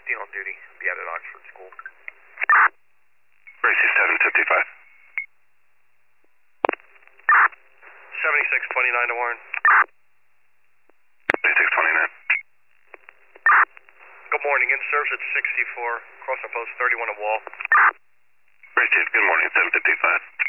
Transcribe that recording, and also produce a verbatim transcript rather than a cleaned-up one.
fifteen on duty. Be out at Oxford School. Gracie seven fifty-five. seventy-six twenty-nine to Warren. seventy-six twenty-nine. Good morning. In service at sixty-four. Crossing post thirty-one at Wall. Gracie, good morning. seven fifty-five.